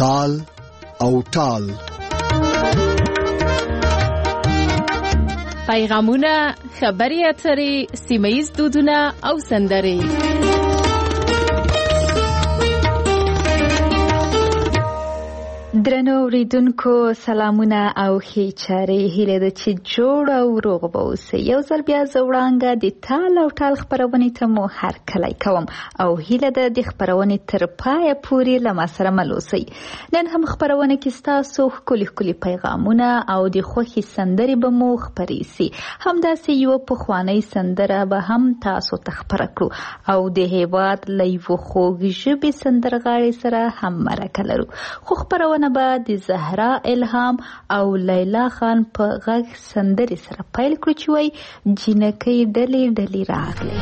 تال او ټال. پیغامونه، خبري اترې، سیمه‌ییز دودونه او سندرې. درنو اوریدونکو سلامونه او ښې چارې، هیله ده چې جوړ او روغ به اوسئ. یو ځل بیا زه وړانګه د تال او ټال خپرونې ته مو هرکلی کوم او هیله ده د خپرونې تر پایه پورې له ما سره مل اوسئ. نن هم خپرونه کې ستاسو ښکلي ښکلي پیغامونه او د خوښې سندرې به مو خپرې سي. همداسې یوه پخوانۍ سندره به هم تاسو ته خپره کړو او د هېواد له یوه خوږ ژبې سندرغاړې سره هم مرکه لرو. خو خپرونه به د زهرا الهام او لیلا خان په غږ سندرې سره پیل کړو چې وایي جینکۍ ډلې ډلې راغلې.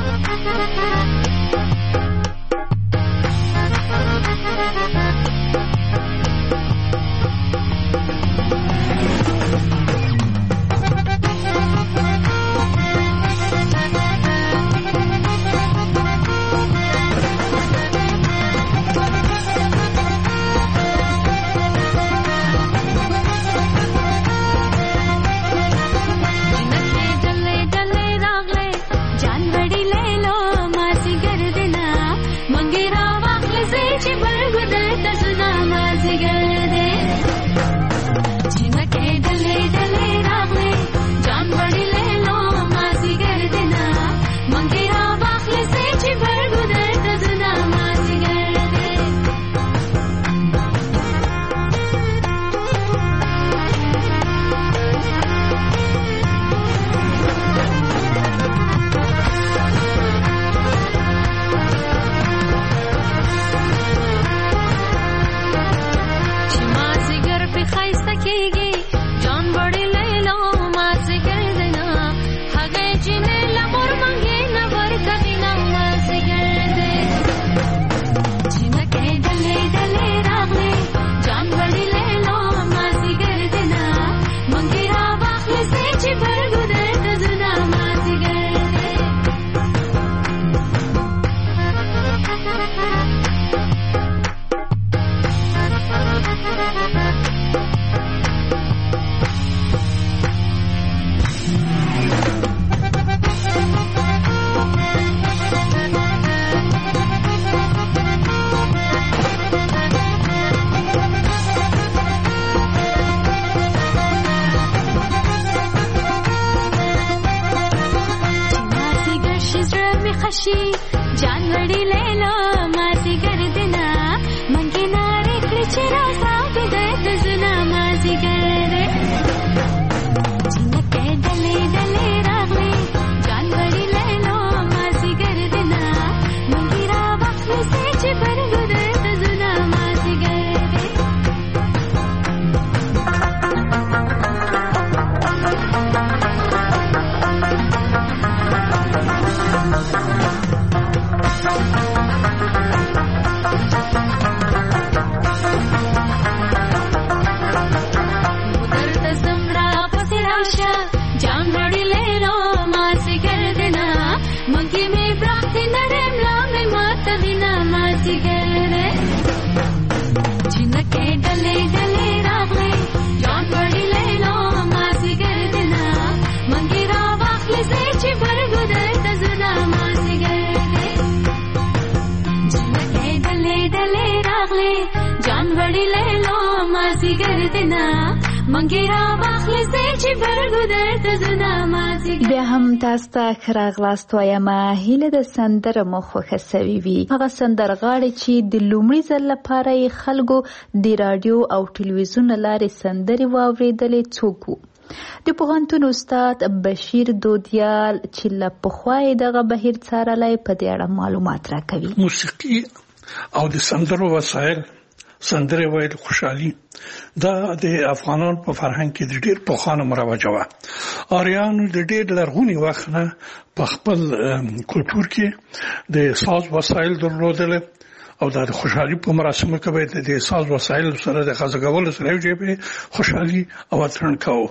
بیا هم تاسو ته ښه راغلاست وایم. هیله د سندره مو خوښه سوې وي. هغه سندرغاړي چې د لومړي ځل لپاره یې خلکو د راډیو او ټلویزیون له لارې سندرې واورېدلې څوک وو؟ د پوهنتون استاد بشیر دودیال چې له پخوا یې دغه بهیر څارلی په دې اړه معلومات راکوي. موسیقي او د سندرو وسایل، سندره ویل خوشحالي دا د افغانانو په فرهنګ کې د ډېر پخوانه مروجه وه. آریانو د ډېر لرغوني وخت نه په خپل کلتور کې د ساز وسایل درلودل او د خوشحالي په مراسمو کې به د ساز وسایل سره د خزګولو سره یو خوشحالي او اترن کاوه.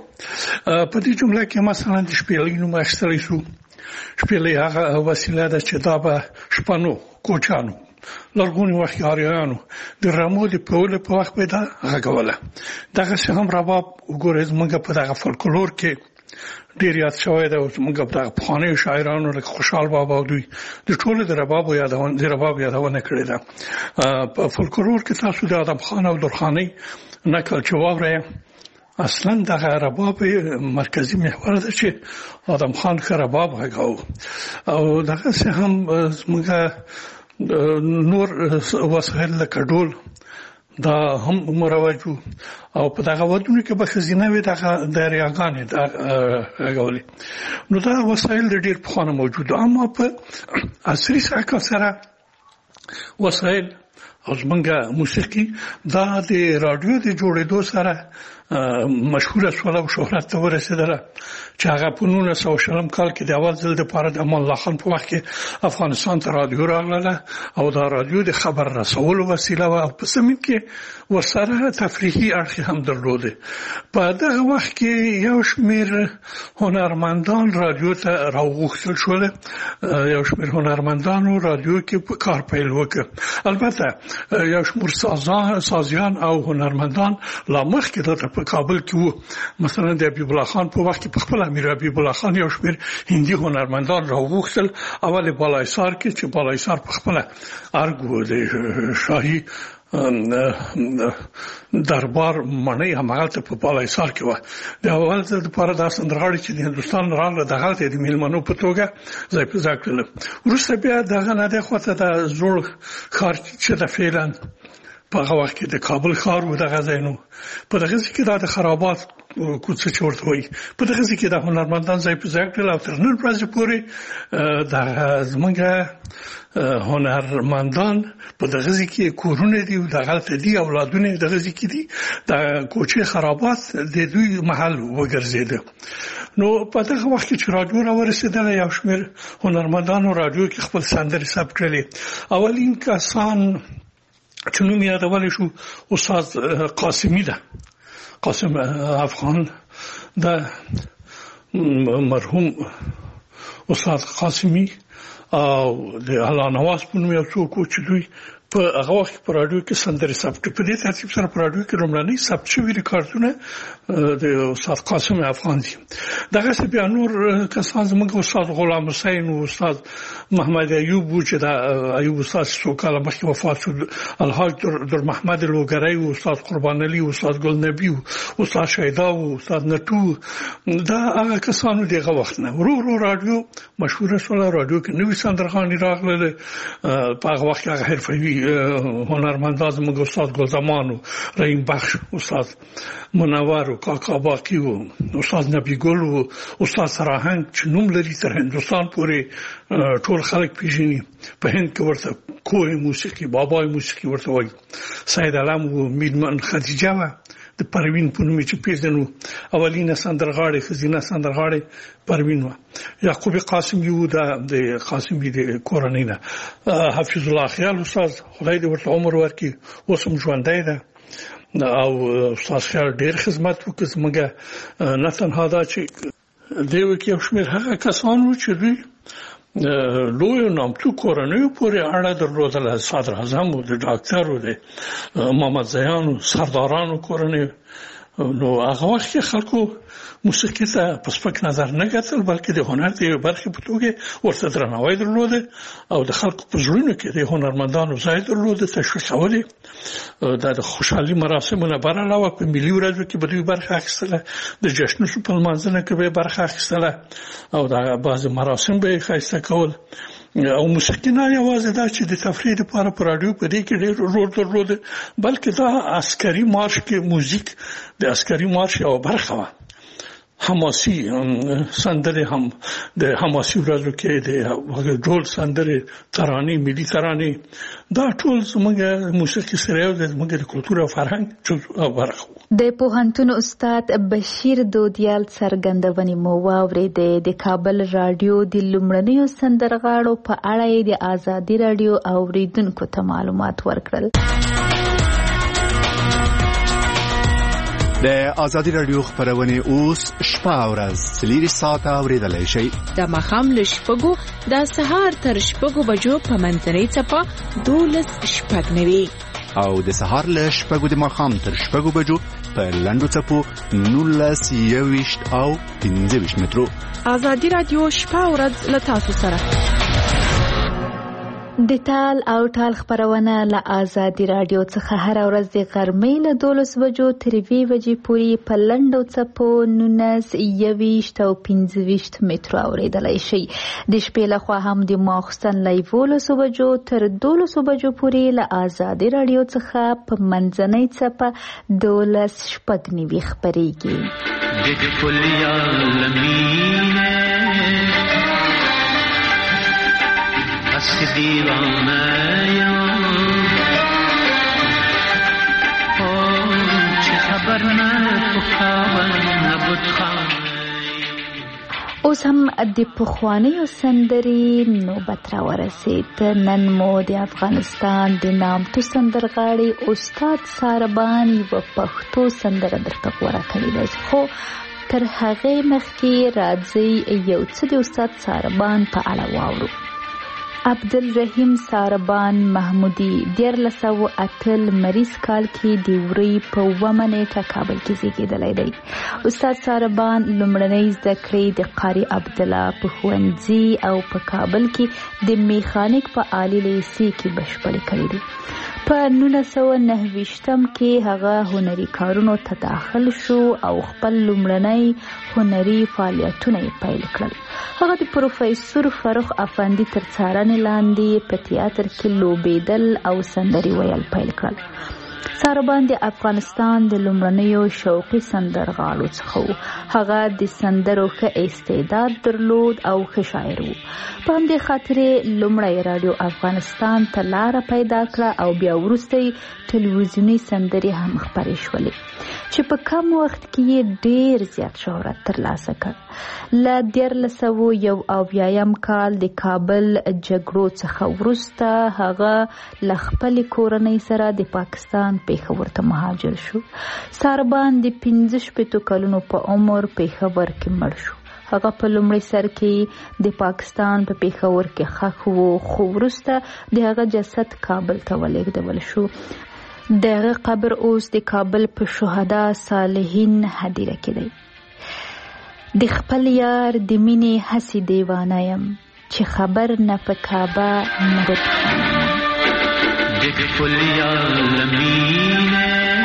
په دې جمله کې مثلا د شپېلۍ نوم اخیستل شو. شپېلۍ هغه وسیله ده چې دا به شپنو کوچانو لرغوني وخت آریانو د رمو د پول په وخت به دا غږوله دغه څه هم رباب وګورئ موږ په دغه فولکلور کې ډیر یاد شوی دا موږ په دغه پخوانیو شاعرانو لکه خوشحال بابا او دوی د ټولو د رباب یادونه کړې ده په فولکلور کې تاسو د ادم خان او درخانۍ نقل چې واورئ اصلا دغه رباب مرکزی محور ده چې ادم خان ښه رباب غږاو او دغه څه هم موږ نور وسایل لکه ډول دا هم مروجو او په دغه ودونو کې به خزینه وي دغه دریاګانې دا غولي نو دا وسایل ډېر پخوانه موجود اما په عصري سره وسایل او زمونږه موسیقي دا د رادیو د جوړېدو سره مشهوره شوه او شهرت ته ورسېدله چې هغه په 1900 کال کې د اول ځل لپاره د امان الله خان په وخت کې افغانستان ته رادیو راغله او دا رادیو د خبر رسولو وسیله وه او په زمین کې ورسره تفریحي اړخ هم درلوده په دغه وخت کې یو شمېر هنرمندان رادیو ته راوغوښتل شول یو شمېر هنرمندانو رادیو کې په کار پیل وکړ البته یو شمېر سازیان او هنرمندان لا مخکې دلته په کابل کې وو مثلا د حبیب الله خان په وخت کې په خپل امیر حبیب الله خان یو شمېر هندي هنرمندان راوغوښتل اول بالایسار کې چې بالایسار په خپل ارګو د شاهي دربار مړی همغه په بالایسار کې و د اول ځل لپاره د سندرغاړي چې د هندستان راغله دغه د میلمنو په توګه ځای په ځای کړل وروسته بیا دغه نه د خوته د زوړ ښار چې د فعلن په هغه وخت کې د کابل ښار و دغه ځای نو په دغه ځای کې د خرابات کوڅه چې ورته وایي په دغه ځای کې د هنرمندان ځای په ځای کړل او تر نن ورځې پورې د زمونږ هنرمندان په دغه ځای کې کورونه دي او دغه دي اولادونه دغه ځای کې دي د کوڅې خرابات د دوی محل وګرځیده نو په دغه وخت کې چې رادیو راورسېدل یو شمېر هنرمندانو رادیو کې خپل سندرې ثبت کړلې اولین کسان چې نوم یادولی شو استاد قاسمی ده قاسم افغان ده مرحوم استاد قاسمی او د الله نواز په نوم یو څوک چې دوی په هغه وخت په رادیو کې سندرې ثبت په دې ترتیب سره په رادیو کې لومړني ثبت شوي ریکارډونه د استاد قاسم افغان دي دغه څه بیا نور کسان زموږ استاد غلام حسین او استاد محمد ایوب چې دا ایوب استاد څو کال مخکې وفات شو الحاج در محمد لوګری او استاد قربان علي او استاد ګل نبی او استاد شیدا او استاد نټو دا هغه کسانو دغه وخت نه ورو رادیو مشهور شول رادیو کې نوې سندرغاڼې راغله په هغه وخت هغه حرفوي هنرمندان زموږ استاد ګلزمان او رحیم بخش استاد منور او کاکا باقی او استاد نبی ګل او استاد سراهنګ چې نوم لري تر هندستان پورې ټول خلک پیژني په هند کې ورته کوی موسیقي بابای موسیقي ورته وایي سید علم او میرمن خدیجه و د پروین په نوم چې پیژنو اولینه سندرغاړي خزینه سندرغاړي پروین و یعقوب قاسم یو د قاسمی د کورنۍ نه حفیظ الله خیال استاد خدای دې ورته عمر ورکړي اوسم ژوندی ده او استاد خیال ډېر خدمت وکړ موږ نه تنها دا چې دیو کې یو شمېر هغه کسان وو چې دوی لوی نامتو کورنۍ پورې اړه درلودله صدر اعظم او د ډاکټر او د محمد زیان او سردارانو کورنۍ نو هغه وخت خلکو موسیقي ته په سپک نظر نه کتل بلکې د هنر د برخې په توګه ورته درناوی درلود او د خلکو په زړونو کې د هنرمندانو ځای درلود تشویقولې د خوشحالي مراسمونه بر علاوه په ملي ورځو کې به دوی برخه اخیستله د جشنونو په لمانځنه کې به برخه اخیستله او د بعض مراسم به ښایسته کول او موسیقي نه یوازې دا چې د تفریح لپاره په رادیو په دې کې ډېر رول درلود بلکې دا عسکري مارش کې موزیک د عسکري مارش یو برخه وه حماسي سندرې هم د حماسي ورځو کې د ډول سندرې ترانې ملي ترانې دا ټول زموږ موسیقي سره یو د زموږ د کلتور او فرهنګ برخه د پوهنتون استاد بشیر دودیال څرګندونې مو واورېدې د کابل رادیو د لومړنیو سندرغاړو په اړه د آزادي رادیو اوریدونکو ته معلومات ورکړل د آزادي رادیو خبرونه اوس شپه او ورځ 3 ساعته اوریدلای شئ. د ماښام له 6 د سهار تر 6 بجو په منځنۍ څپه 12:09 او د سهار له 6 د ماښام تر 6 بجو په لنډو څپو 19:20 او 15 مترو. آزادي رادیو شپه او ورځ له تاسو سره. د ټال او ټال خبرونه له آزادي رادیو څخه هر ورځ د غرمې له 12 بجو تر 2 بجې پورې په لنډو څپو 19:20 او 15 مترو اوریدلای شئ. د شپې لخوا هم د ماخستن له 11 بجو تر 12 بجو پورې له آزادي رادیو څخه په منځنۍ څپه 12:09 خبرېږي. اوس هم د پخوانیو سندرې نوبت را ورسید. نن مو د افغانستان د نامتو سندرغاړي استاد ساربان یوه پښتو سندره درته غوره کړې ده، خو تر هغې مخکې راځئ یو څه د استاد ساربان په اړه واورو. عبدالرحیم ساربان محمودی 1908 مریض کال کې د وری په 9 نیټه کابل کې زیږیدلی دی. استاد ساربان لومړنۍ زده کړې د قاری عبدالله په ښوونځي او په کابل کې د میخانیک په عالی لیسې کې بشپړې کړې دي. په 1929 کې هغه هنري کارونو ته داخل شو او خپل لومړنۍ هنري فعالیتونه پیل کړل. هغه د پروفیسور فرخ افندي تر څارنې لاندې په تیاتر کې لوبېدل او سندرې ویل پیل کړل. ساربان د افغانستان د لومړنیو شوقي سندرغاړو څخه و. هغه د سندرو ښه استعداد درلود او ښه شاعر و. په همدې خاطر لومړی رادیو افغانستان ته لاره پیدا کړه او بیا وروسته ټلویزیوني سندرې هم خپرې شولې چې په کم وخت کې ډیر زیات شهرت ترلاسه کړ. له 1901 کال د کابل جګړو څخه وروسته هغه له خپلې کورنۍ سره د پاکستان پېښور ته مهاجر شو. ساربان د 15 کلونو په عمر پېښور کې مړ شو. هغه په لومړي سر کې د پاکستان په پېښور کې ښخ و، خو وروسته د هغه جسد کابل ته ولېږدول شو. دغه قبر اوس د کابل په شهدا صالحین هدیره کې دی. د خپل یار د مینې هسې دیوانه یم چې خبر نه په کعبه نبود خانم. د خپل یار لمینه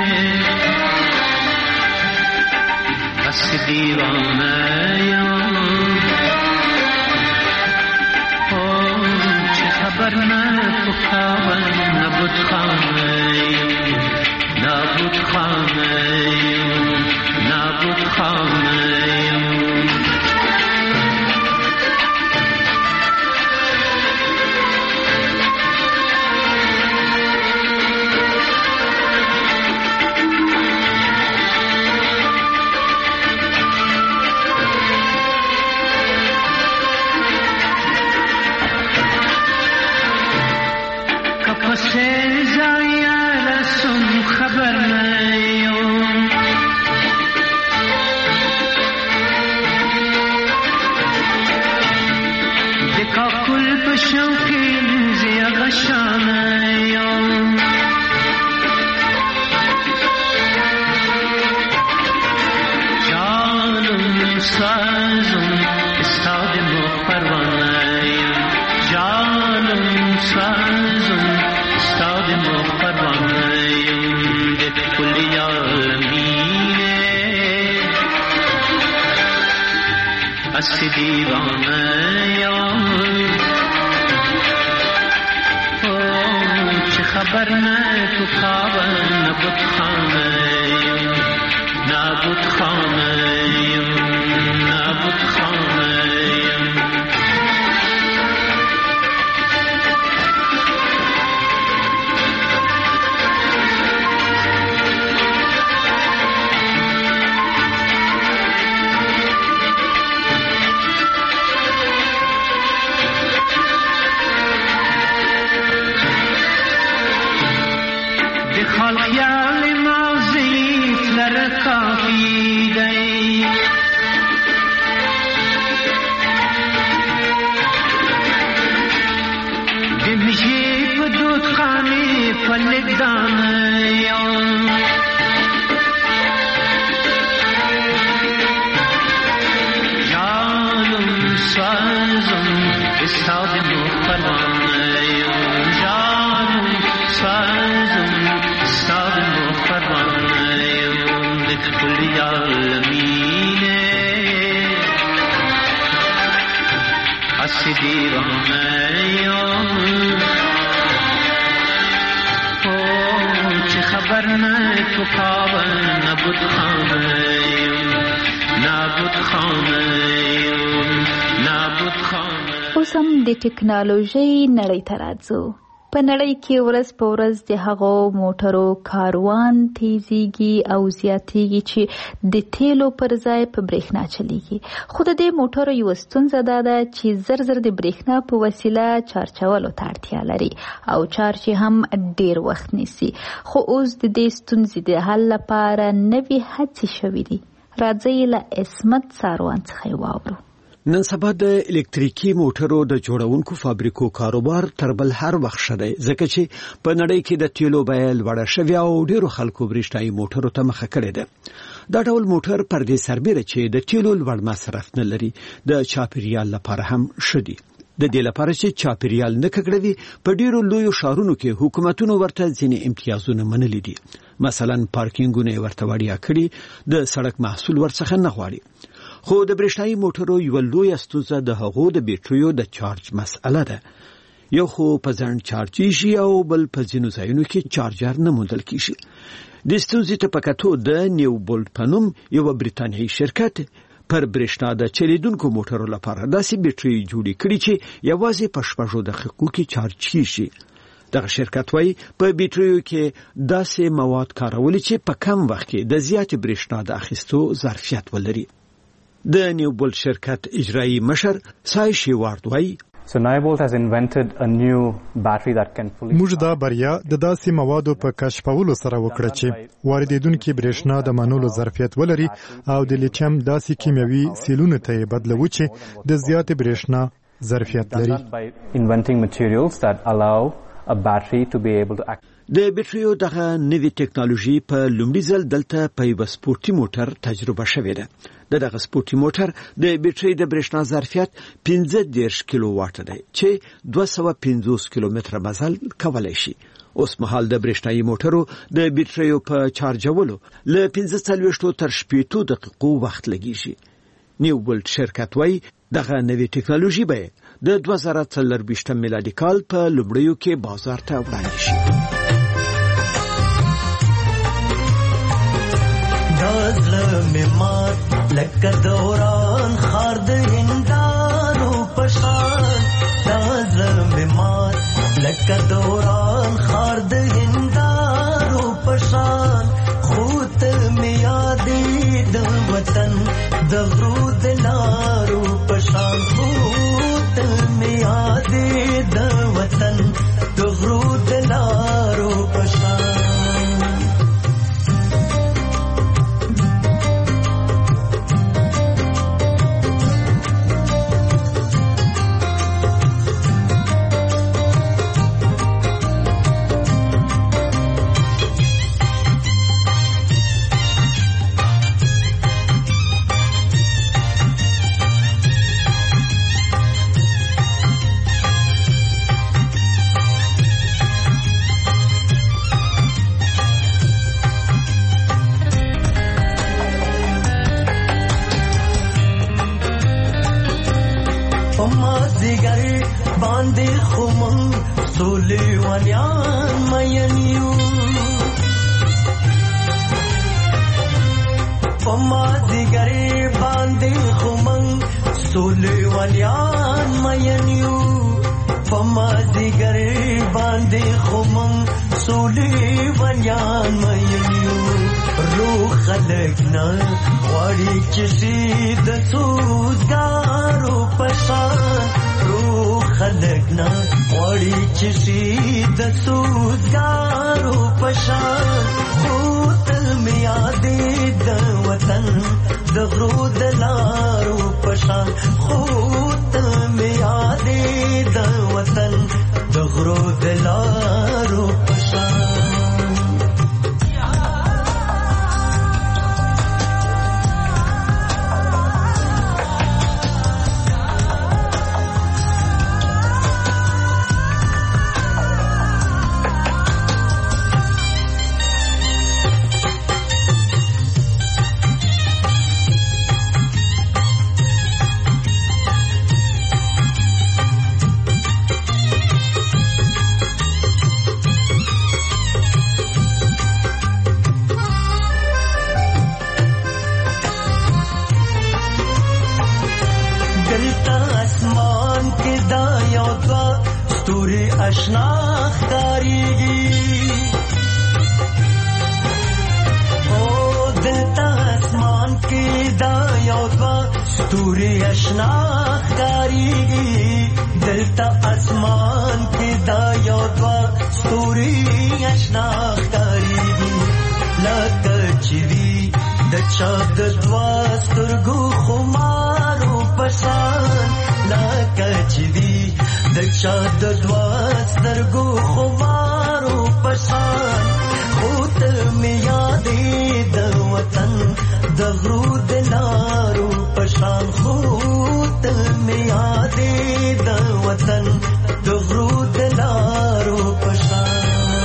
هسې دیوانه یم چې خبر نه په کعبه نبود خانم. نابود خانم نابود خانم. کپسه زایا رسم خبر نیوم دکا کل پشوکی زیا غشان نیوم جانم سازم استاد مپروان نیوم جانم سازم استاد مپروان نیوم د کل عالمینه اسی دیوانه یم چه خبر نه تو کعبه نبود خانه نبود خانه نبود خانه. خالقیال مازی لرکان اوس هم د ټکنالوژۍ نړۍ ته راځو. په نړۍ کې ورځ په ورځ د هغو موټرو کاروان تیزیږي او زیاتیږي چې د تیلو پر ځای په برېښنا چلیږي. خو د دې موټرو یو ستونزه دا ده چې زر زر د برېښنا په وسیله چارجولو ته اړتیا لري او چارج هم ډیر وخت نیسي. خو اوس د دې ستونزې د حل لپاره نوې هڅې شوې دي. راځئ له عصمت ساروان څخه واورو. نن سبا د الکتریکي موټرو د جوړونکو فابریکو کاروبار تر بل هر وخت شته، ځکه چې په نړۍ کې د تیلو بیه لوړه شوې او ډیرو خلکو برېښنايي موټرو ته مخه کړې ده. دا ډول موټر پر دې سربېره چې د تیلو لوړ مصرف نه لري، د چاپیریال لپاره هم ښه دي. د دې لپاره چې چاپیریال نه ککړوي، په ډیرو لویو ښارونو کې حکومتونو ورته ځینې امتیازونه منلي دي. مثلا پارکینګونه ورته وړیا کړي، د سړک محصول ورڅخه نه غواړي. خو د برېښنايي موټرو یو لوی ستونزه د هغو د بیټریو د چارج مسئله ده. یو خو په ځان چارجېږي او بل په ځینو ځایونو کې چارجر نه موندل کیږي. د ستونزې ته په کتو د نیو بولټ په نوم یو بریتانیایي شرکت پر برېښنا د چلیدونکو موټرو لپاره داسې بیټرۍ جوړې کړي چې یوازې په 6 دقیقو کې چارج کیږي. دغه شرکت وايي په بیټریو کې داسې مواد کارول چې په کم وخت کې د زیات برېښنا د اخیستو ظرفیت ولري. د نیو بولټ شرکت اجرایی مشر سایشي وارد وايي موږ دا بریا د داسې موادو په کشفولو سره وکړه چې واردېدونکي برېښنا د منلو ظرفیت ولري او د لیتیم داسې کیمیاوي سیلونو ته بدلوي چې د زیات برېښنا ظرفیت لري. د بیټریو دغه نوې ټکنالوژي په لومړي ځل دلته په یو سپورتي موټر تجربه شوې ده. دغه سپورتي موټر د بیټری د برېښنا ظرفیت 15 کیلو واټ دی چې 250 کیلومتره مزل کولای شي. اوس مهال د برېښنايي موټرو د بیټریو په چارجولو له 15 تر 18 دقیقو وخت لګیږي. نیو بولټ شرکت وايي دغه نوې ټکنالوژي به د 2024 میلادي کال په لومړیو کې بازار ته وړاندې شي. لکه دوران خار د هندارو پشان دازلم مات لکه دوران خار د هندارو پشان خوت می یادې د وطن د غرود لارو پشان خوت می یادې د وطن د غرود لارو پشان د غرو د لارو پشان ښکاریږي او دلته اسمان کې دا یو دوه ستوري اشنا ښکاریږي دلته اسمان کې دا یو دوه ستوري اشنا ښکاریږي لکه چې وي د چا د دوه سترګو خمارو په شان لکه چې وي د چا د دوه سترګو خمارو په شان خو ته مې یادې د وطن د غرو د لارو په شان خو ته مې یادې د وطن د غرو د لارو په شان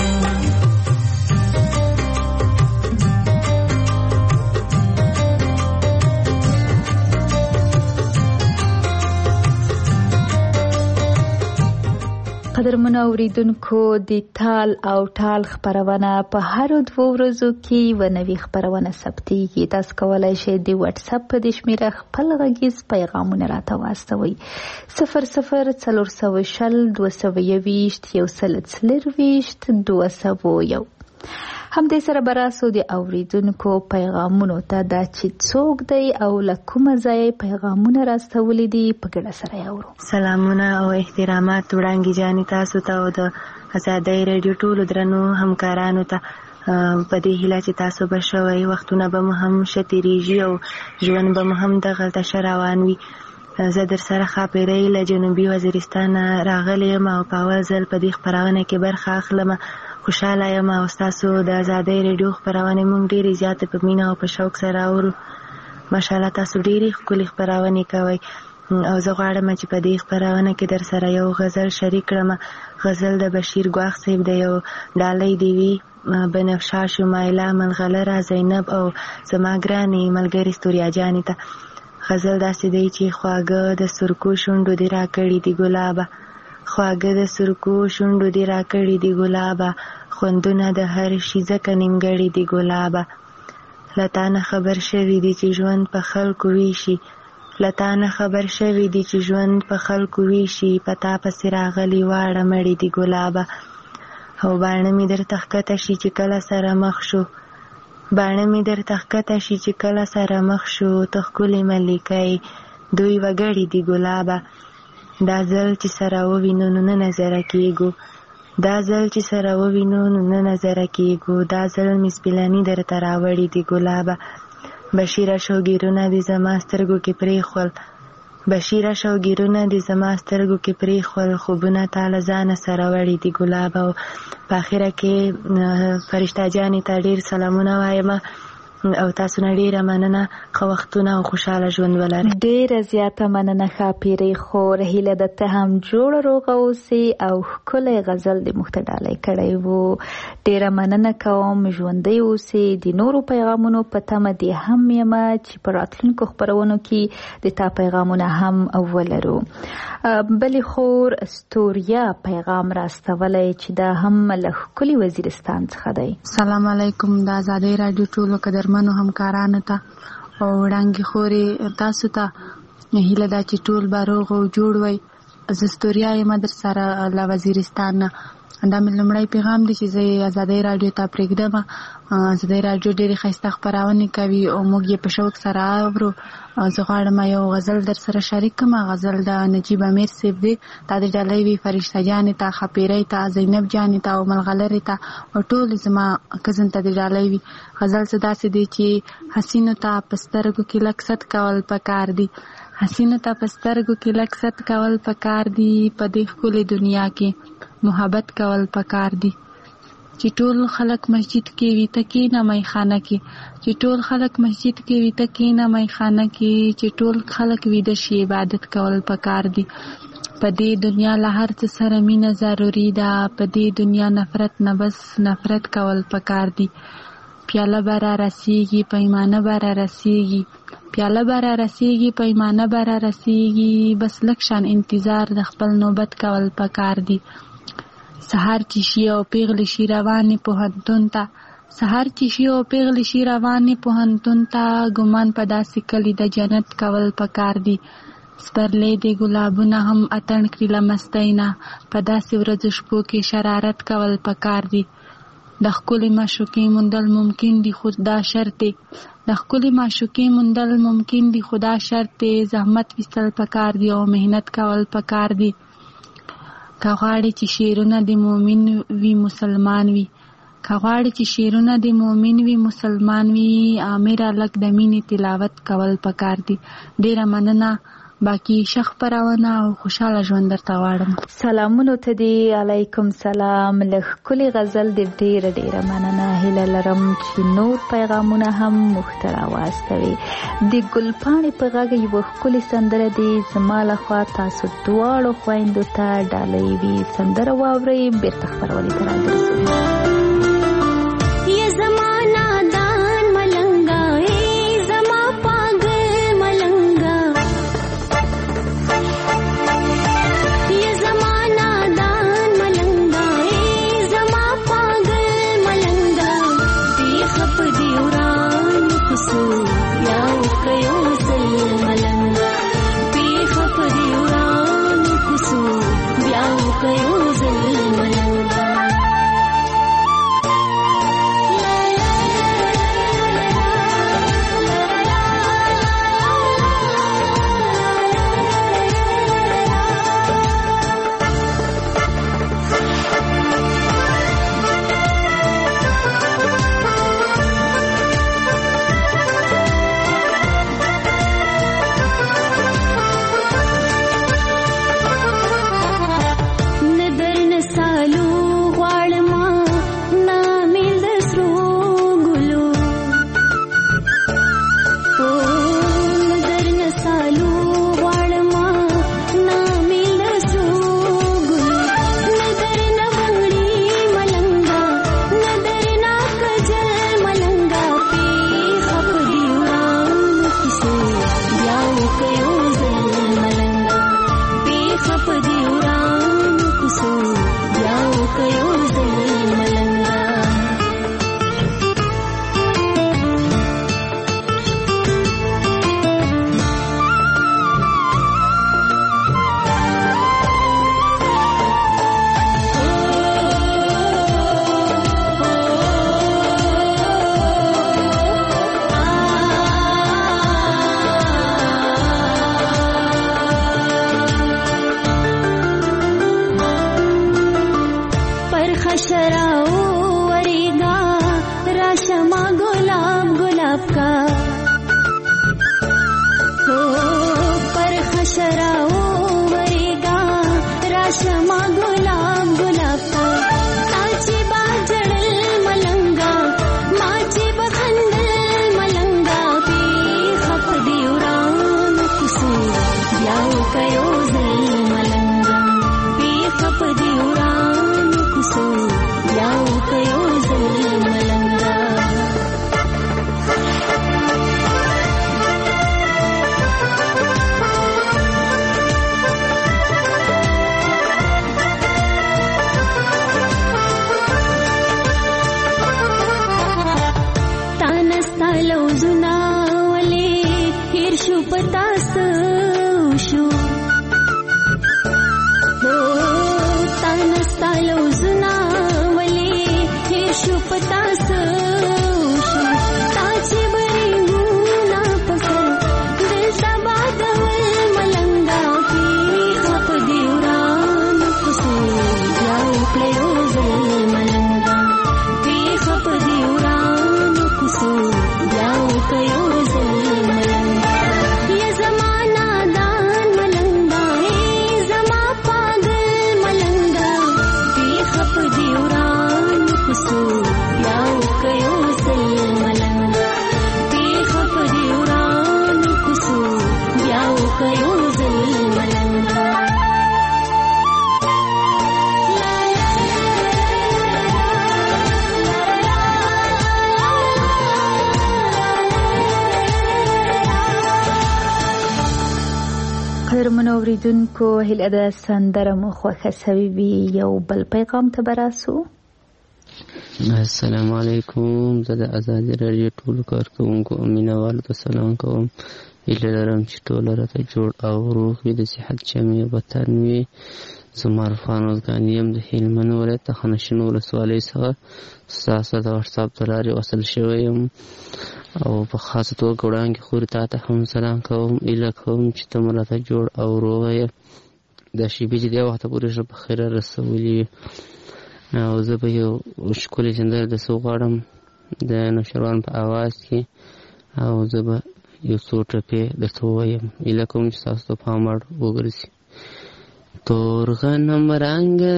قدرمنو اوریدونکو د تال او ټال خبرونه په هر 2 ورځو کې و نوي خبرونه ثبتېږي. تاسو کولی شئ د واتس اپ په دې شمیره خپل غږیز پیغامونه راته واستوئ 00402021 هم دې سره براسو د اوریدونکو پیغامونو ته دا چې څوک دی او له کومه ځای پیغامونه راستولي دي په ګډه سره یاورو. سلامونه او احترامات وړاندې جانې تاسو ته او د آزادۍ رادیو ټولو درنو همکارانو ته په دې هیله چې تاسو به شوئ وختونه به مو هم ښه تېرېږي او ژوند به مو هم دغلته ښه روان وي. زه در سره ښاپیرۍ له جنوبي وزیرستان راغلی یم او په اول ځل په دې خپرونه کې برخه اخلم. خوشحاله یم او ستاسو د آزادۍ رادیو خپرونې موږ ډېرې زیاتې په مینه او په شوق سره اورو. ماشاءالله تاسو ډېرې ښکلې خپرونې کوئ او زه غواړم چې په دې خپرونه کې در سره یو غزل شریک کړم. غزل د بشیر ګواښ صاحب د یو ډالۍ دی وي بنفشه شمایله ملغلره زینب او زما ګرانې ملګرې ستوریا جانې ته. غزل داسې دی چې خواږه د سرکو شونډو دې راکړي دي ګلابه خواږه د سرکو شونډو دې راکړي دي ګلابه خوندونه د هر شي ځکه نیمګړي دي ګلابه له تا نه خبر شوي دي چې ژوند په خلکو ویشي له تا نه خبر شوي دي چې ژوند په خلکو ویشي په تا پسې راغلي واړه مړي دي ګلابه او باڼه مې درته ښکته شي چې کله سره مخ شو باڼه مې درته ښکته شي چې کله سره مخ شو ته ښکلې ملیکۍ دوی وګړي دي ګلابه دا ځل چې سره ووینو نو نه نظره کېږو دا ځل چې سره ووینو نو نه نظره کېږو دا ځل مې سپیلني درته راوړي دي ګلابه بشیره شوګیرونه دې زما سترګو کې پرېښول بشیره شوګیرونه دې زما سترګو کې پرېښول خوبونه تا له ځانه سره وړي دي ګلابه او په اخره کې فرشته جانې ته ډېر سلامونه وایم او تاسو نه ډېره مننه ښه وختونه او خوشحاله ژوند ولرئ. ډېره زیاته مننه ښاپیرۍ خور هیله ده ته هم جوړه روغه اوسې او ښکلی غزل دې موږ ته ډالۍ کړی و. ډېره مننه کوم ژوندی اوسې د نورو پیغامونو په تمه دې هم یمه چې په راتلونکو خپرونو کې د تا پیغامونه هم ولرو. بلې خور ستوریا پیغام راستولی چې دا هم له ښکلي وزیرستان څخه دی. سلام علیکم د آزادۍ راډیو ټولو قدرمنو همکارانو ته او وړانګې خورې تاسو ته هیله ده چې ټول به روغ او جوړ وئ. زه ستوریا یم در سره له وزیرستان نه. دا مې لومړی پیغام دی چې زه یې آزادۍ راډیو ته پرېږدم. آزادۍ راډیو ډېرې ښایسته خپرونې کوي او موږ یې په شوق سره اورو. زه غواړم یو غزل در سره شریک کړم. غزل د نجیب امیر صاحب دی. دا د ډالۍ وي فرشته جانې ته ښاپیرۍ ته زینب جانې ته او ملغلرې ته او ټول زما کزن ته د ډالۍ وي. غزل څه داسې دی چې حسینو ته په سترګو کې لږ ست کول پکار دي حسینو ته په سترګو کې لږ ست کول پکار دي په دې ښکلې دنیا کې محبت کول پکار دي چې ټول خلک مسجد کې وي ته کېنه میخانه کې چې ټول خلک مسجد کې وي ته کېنه میخانه کې چې ټول خلک ویده شي عبادت کول پکار دي په دې دنیا له هر څه سره مینه ضروري ده په دې دنیا نفرت نه بس نفرت کول پکار دي پیاله به را رسیږي پیمانه به را رسیږي پیاله به را رسیږي پیمانه به را رسیږي بس لږ شان انتظار د خپل نوبت کول پکار دي سهار چې شي او پیغلې شي روانې پوهنتون ته سهار چې شي او پیغلې شي روانې پوهنتون ته ګمان په داسې کلي د جنت کول پکار دي سپرلی د ګلابونه هم اتڼ کړي له مستۍ نه، په داسې ورځو شپو کې شرارت کول پکار دي. د ښکلې معشوقې موندل ممکن دي خو دا شرط دی، د ښکلې معشوقې موندل ممکن دي خو دا شرط دی، زحمت ویستل پکار دي او مهنت کول پکار دي. که غواړې چې شعرونه د مؤمن وي مسلمان وي، که غواړې چې شعرونه د مؤمن وي مسلمان وي، امیر لک د مینې تلاوت کول پکار دي. ډیره مننه. باقي شخ پرونه او خوشاله ژوند درته غواړم. سلامونو ته دی. علیکم سلام. له ښکلې غزل د ډیره مننه. هیله لرم چې نور پیغامونه هم موږ ته راواستوي. د ګلپاڼې په غږ یوه ښکلې سندره دی. زما لخوا تاسو دواړو خویندو ته ډالۍ وي. سندره واورئ، بیرته خپرونې ته راګرځو. قدرمنو اوریدونکو، هیله ده سندره مو خوښه سوي وي. یو بل پیغام ته به راسو. السلام علیکم. زه د ازادي راډیو ټولو کارکوونکو او مینوالو ته سلام کوم. هیله لرم چې ټول راته جوړ او روغ وي، د صحت جامې وطن وي. زما عرفان اوزګاني یم د هلمند ولایت د خانشین ولسوالۍ څخه ستاسو د واتساپ د لارې وصل شوی یم او په خاصه توګه وړاندې خورې تا ته هم سلام کوم. هیله کوم چې ته مو راته جوړ او روغ یې، دا شیبې چې دې وخته پورې ښه په خیره رسولي وي. او زه به یو ښکلې سندره درڅه وغواړم د نوشروان په اواز کې، او زه به یو څو ټپې درته ووایم. هیله کوم چې ستاسو ته پام وړ وګرځي. تور غنم رنګه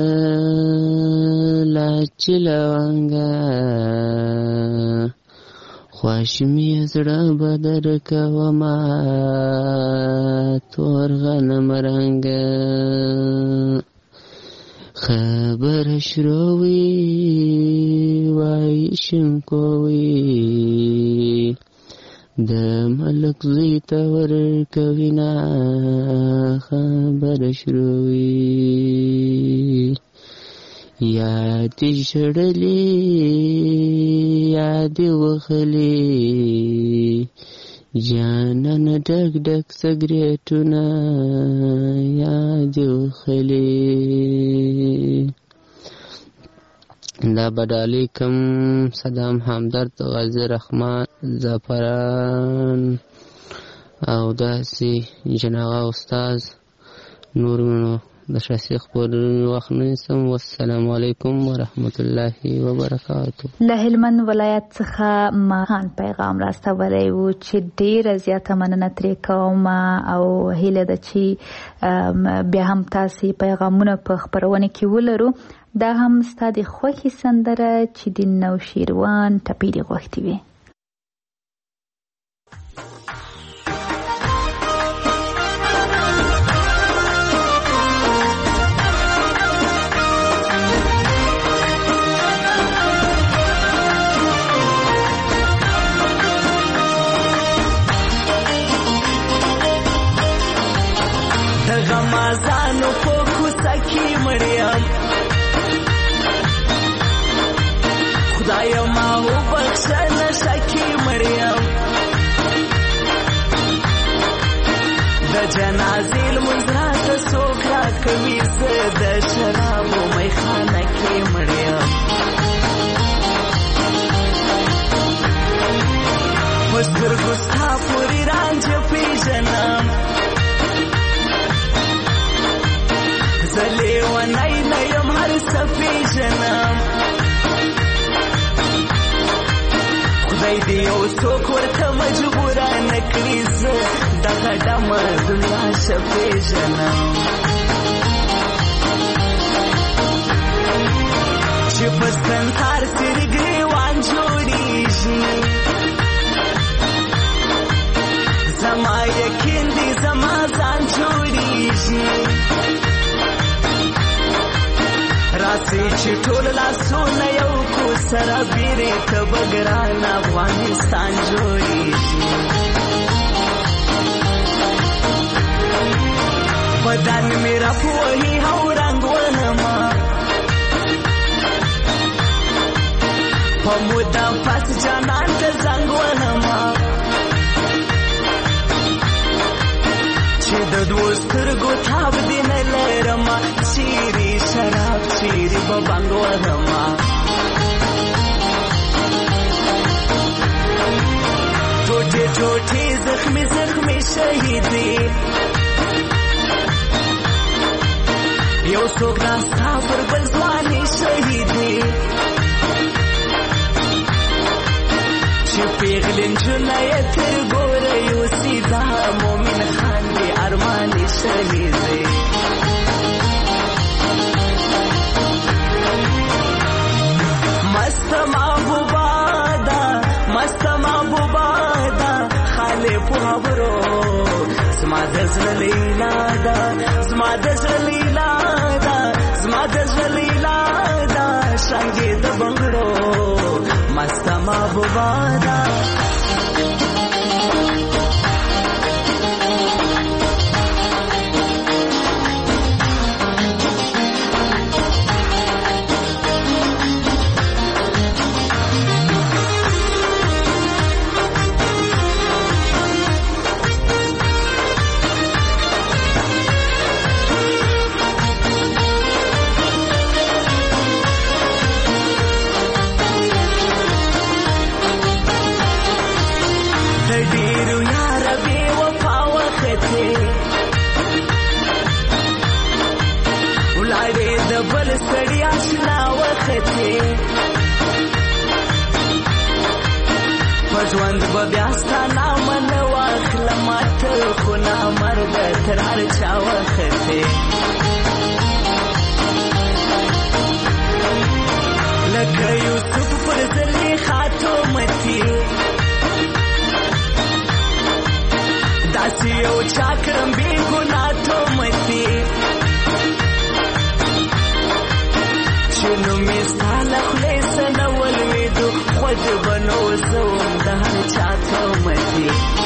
لاچ لونګه خوښ مې زړه به درکومه، تور غنم رنګه خبره شروي وایي شنکوي، د ملک زوی ته ورکوینه خبره شروي. یادې ژړلې یادې وخلې جانانه ډک ډک سګریټونه یادې وخلې. دا بدالی کم صدام همدرد غازی رحمان زعفران او داسې جناغه استاد نور منو د شخصي خبرونو وخت نه نیسم. والسلام علیکم ورحمت الله وبرکاته. له هلمند ولایت څخه ماهان پیغام راستولی و چې ډیره زیاته مننه ترې کوم او هیله ده چې بیا هم تاسې پیغامونه په خپرونه کې ولرو. دا هم ستا د خوښې سندره چې د نوشیروان ټپې دې غوښتې وي. د غمازانو په کوڅه کې مریم خدایا ما وبخښه نشه کې مریم، د جنازې لمونځ راته څوک راکوي، زه د شرابو میخانه کې مریم. په سترګو ستا پورې رانجه پېژنم، زه لیونی نه یم هر څه پېژنم، خدای دې یو څوک ورته مجبوره نه کړي، زه دغه ډمه دنیا ښه پېژنم. چې په سنګار څېرې ګرېوان جوړېږي، زما یقین دی زما ځان جوړېږي، راسي چې ټول لاسونه یو کو سره بیرې ته به ګران افغانستان جوړېږي. بدن مې راپوهي او رنګ ونما په موده پس جانان ته زنګ ونما، چې د دوو سترګو تاب دې نه لرمه، چیرې شراب چیرې به بنګ وهمه. ټوټې ټوټې زخمې زخمې شهیدې، یو څوک ناستا پر بل ځوانې شهیدې، چې پیغلې نجونه یې تر ګوره یوسي، دا مومن خان دې ارمانې شهیدې. مست محبوبه ده مست محبوبه ده خاله په خبرو، زما د زړه لیلا ده زما د زړه لیلا ده زما د زړه لیلا ده شانګې د بنګړو مست محبوبه ده. بیا ستانه من واخلم ته خو نامرد تر هر چا وخته لکه یوسف پر زلیخا تومتي داسې یو چا کړم بې ګناه تومتي چې نوم یې ستا له خولې څه نه ولوېدو خود به نو زه وم د هر چا تومتي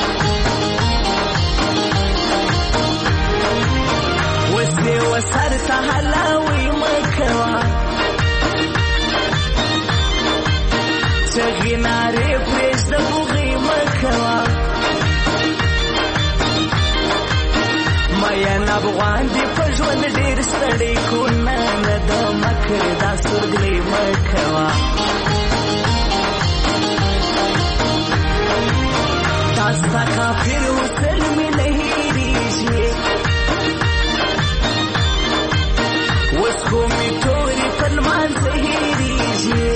اوس دې وسر ته هلاوی مه کوه چغې نارې پرېږده بوغې مه کوه مین افغان دې په ژوند ډېر ستړی کونه نه د مکر دا سورګلې مه کوه دا ستا کافر وصل مې نه هېرېږي اوس خو مې تورې په لمانځه هېرېږي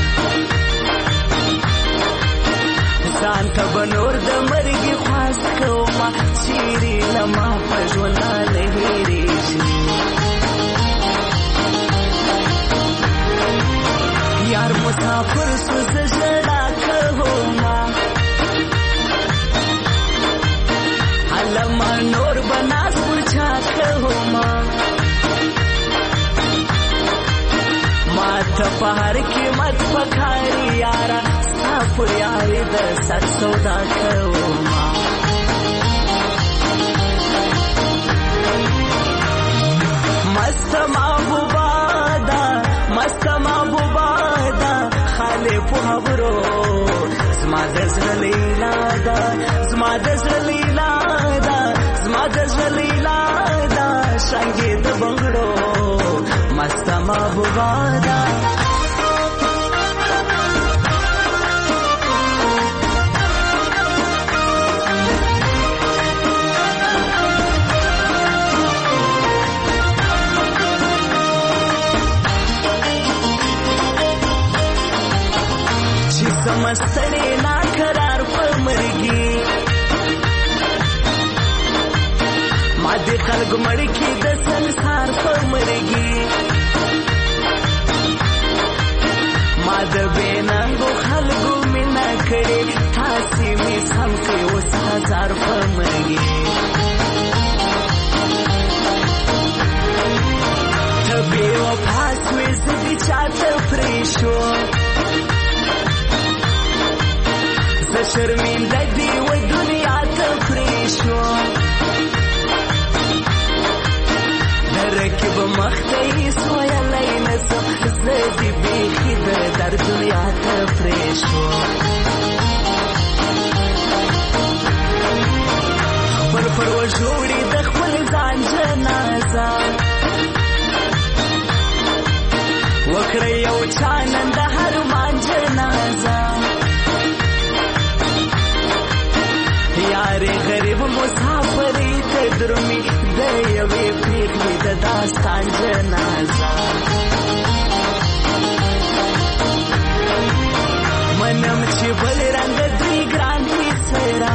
ځان ته به نور د مرګي خواست کومه چیرې له ما په ژونده نه هېرېږي یار مسافر سو زه ژړا کومه هله ما نور به ناز پر چا کومه ما ته په هر قیمت پکاري یاره ستا پر یارې د سر سودا کومه مست محبوبه ده مست محبوبه ده خالې په خبرو زما د زړه لیلا ده زما د زړه لیلا ده زما د زړه لیلا ده شانګې د بنګړو مست محبوبه ده مستړې ناقرار په مرګي ما دې خلکو مړ کې د سنسار په مرګي ما د بېننګو خلکو مینه کړې تاسې مې سم کړې اوس هزار په مرګي ته بې وفا سوې زه دې چاته پرېښوم زه شرمنده دې و دنیا ته پرېښوم د رقیب مخ ته هېڅ ویلی نه شم زه دې بیخي د در دنیا ته پرېښوم خپل پر وژوړي د خپل ځان جنازه وکړئ یو چا نن د هر مان جنازه یارې غریب مسافرې ته درومي د یوې پېغلې د داستان جنازه منم چې بل رنګ دوی ګران وي سره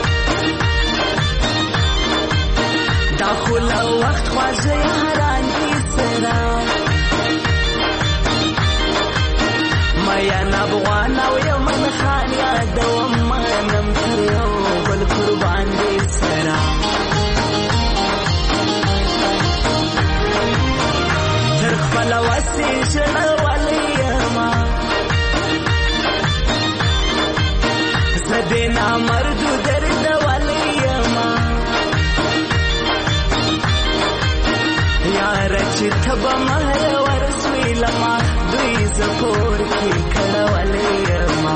دا خو له وخت خواږه یاران وي سره مین افغان او یمن خان یادوم منم تر یو بل قربان دې سره تر خپله وسې ژړولی یمه زه دې نامردو دردولی یمه یاره چې ته به مهر ورسوې له ما دوی زه کور کې کړولی یمه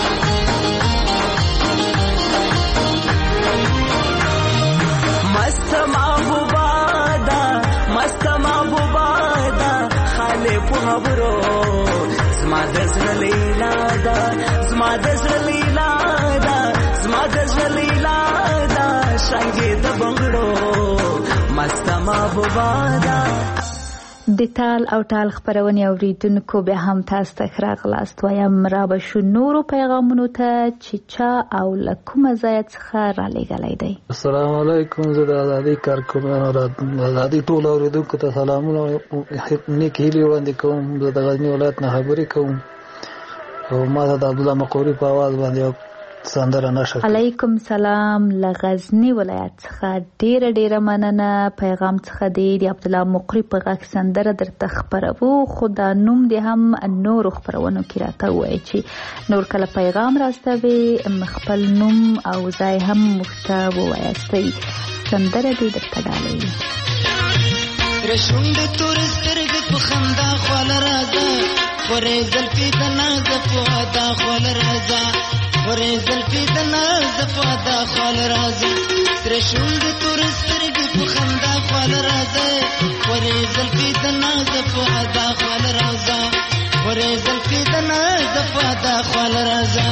مست محبوبه ده مست محبوبه ده خالې په خبرو زما د زړه لیلا ده زما د زړه لیلا ده زما د زړه لیلا ده شانګې د بنګړو مست محبوبه ده د تال او ټال خپرونې اوریدونکو بیا هم تاسو ته ښه راغلاست وایم. را به شو نورو پیغامونو ته چې چا او له کومه ځایه څخه رالیږلی دی. السلام علیکم. زه د ازادۍ کارکومانو ازادۍ ټولو اوریدونکو ته سلامونه نیک هیلې وړاندې کوم. زه د غزني ولایت نه خبرې کوم او ما ته د عبدالله مقوري په اواز باندې سندره نشر. علیکم سلام. له غزني ولایت څخه ډیره مننه. پیغام څخه دی د عبدالله مقری په غږ سندره درته خپروو، خو دا نوم دې هم نورو خپرونو کې راته ووایي چې نور کله پیغام راستوي خپل نوم او ځای هم موږ ته ووایاستئ. سندره دې درته ډالۍ. رشوند تور سترګې په خندا خواله راځه، خورې زلفې د نازه په ادا خواله راځه، خورې زلفې د نازه په ادا خواله راځه. رشوند تور سترګې په خندا خواله راځه، خورې زلفې د نازه په ادا خواله راځه، خورې زلفې د نازه په ادا خواله راځه.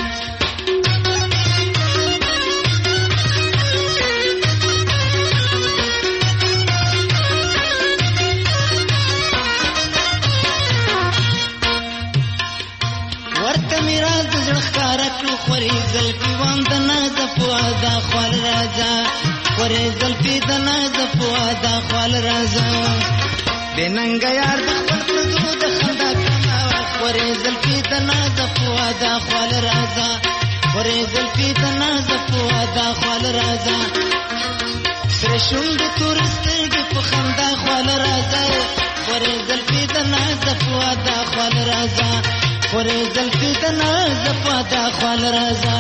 خورې زلفې وام د نازه په ادا خوال راځه، خورې زلفې د نازه په ادا خوال راځه. بې ننګه یار د خپل پردو د خندا کړمه، خورې زلفې د نازه په ادا خوال راځه، خورې زلفې د نازه په ادا خوال راځه. سره شونډې تورې سترګې په خندا خوال راځه، خورې زلفې د نازه په ادا خوال راځه، خورې زلفې د نازه په ادا خوال راځه.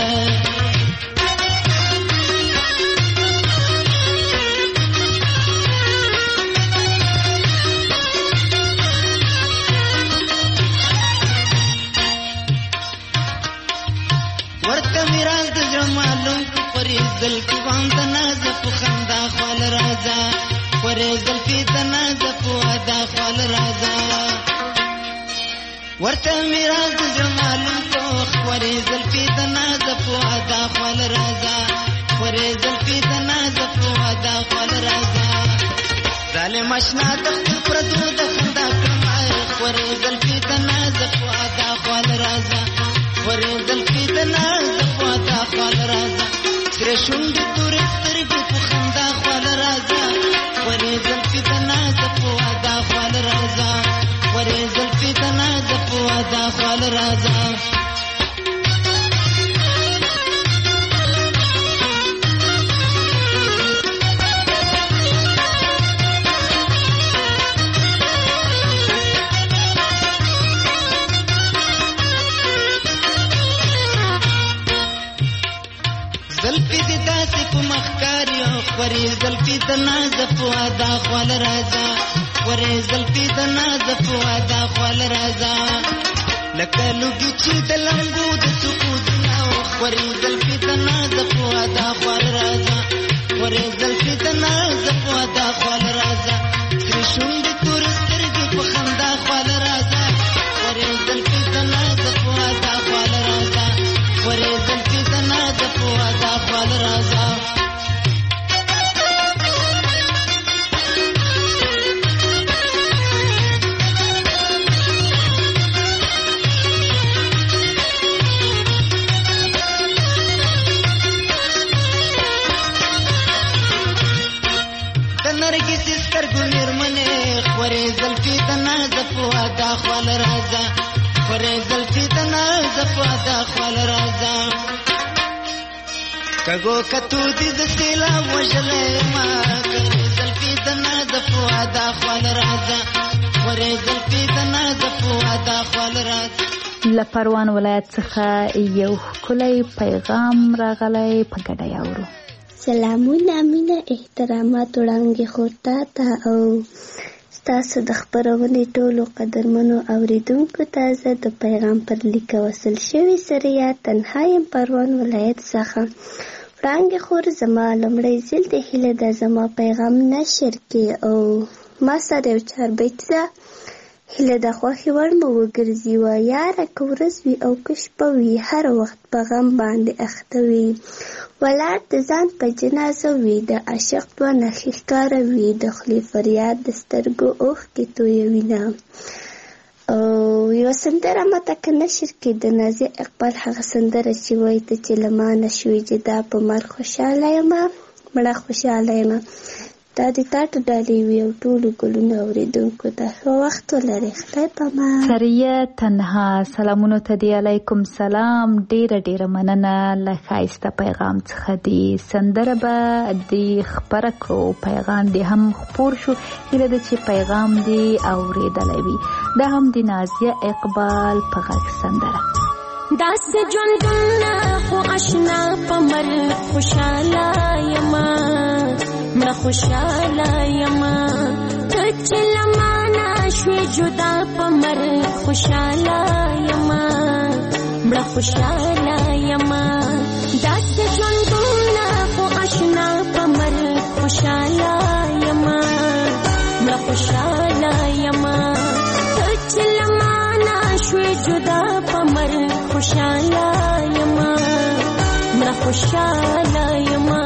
ورته مې راز د زړه معلوم کړو، خورې زلفې وام د نازه په خندا خوال راځه، خورې زلفې د نازه په ادا خوال راځه. ورته مې راز د زړه معلوم کړو، خورې زلفې د نازه په ادا خوال راځه، خورې زلفې د نازه په ادا خوال راځه. ظالم اشنا د خپل پردو د خندا کړمه، خورې زلفې د نازه په ادا خوال راځه، خورې زلفې د نازه په ادا خوال راځه. سره شونډې تورې سترګې په خندا خوال راځه، خورې زلفې د نازه په ادا خوال راځه، خورې زلفې د نازه په ادا خوال راځه. زلفې دې داسې په مخ کاري، خورې زلفې د نازه په ادا خوال راځه، خورې زلفې د نازه په ادا خوال راځه. لکه لوګي چې د لمبو د سکوتونه، خورې زلفې د نازه په ادا خوال راځه، خورې زلفې د نازه په ادا خوال راځه. سرې شونډې تورې سترګې په خندا خوال راځه، خورې زلفې د نازه په ادا خوال راځه، خورې زلفې د نازه په ادا خوال راځه. خورې زلفې د نازه په ادا خوال راځه، خورې زلفې د نازه په ادا خوال راځه. کګو کتو دې د سیلاب وژلی ما، خورې زلفې د نازه په ادا خوال راځه، خورې زلفې د نازه په ادا خوال راځه. له پروان ولایت څخه یو ښکلی پیغام راغلی، په ګډه یې اورو. سلامونه، مینه، احترامات وړاندې خورتا ته او ستاسو د خپرونې ټولو قدرمنو اوریدونکو ته زه د پیغام پر لیکه وصل شوي سره یا تنها یم پروان ولایت څخه. وړاندې خور زما لومړی ځل د هیله ده زما پیغام نشر کړي او ما سره یو چاربیت ده هیله د خوښې وړ مو وګرځي وه یاره که ورځ وي او که شپه وي هر وخت په غم باندې اخته وي ولاړ د ځان په جنازه وي د عاشق دوه نښې ښکاره وي د خولې فریاد د سترګو اوښکې تویوینه او یوه سندره ماته که نشر کې د نازیه اقبال هغه سندره چې وایي ته چې له ما نه شوې جدا په مرګ خوشحاله یمه مړه خوشحاله یمه دا د تاټو ډالۍ وي او ټولو ګلونه اورېدونکو ته ښه وخت ولرئ خدای پامان. سریه تنها سلامونو ته دی علیکم سلام ډیره ډیره مننه له ښایسته پیغام څخه دی سندره به دی خپره کړو پیغام دی هم خپور شو هیله ده چې پیغام دی اورېدلی وي دا هم د نازیه اقبال په غږ سندره داسې ژوندونه خو اشنا په مرګ خوشحاله یمه مړه خوشحاله یمه ته چې له ما نه شوې جدا په مرګ خوشحاله یمه مړه خوشحاله یمه داسې ژوندونه خو اشنا په مرګ خوشحاله یمه مړه خوشحاله یمه ته چې له ما نه شوې جدا په مرګ خوشحاله یمه مړه خوشحاله یمه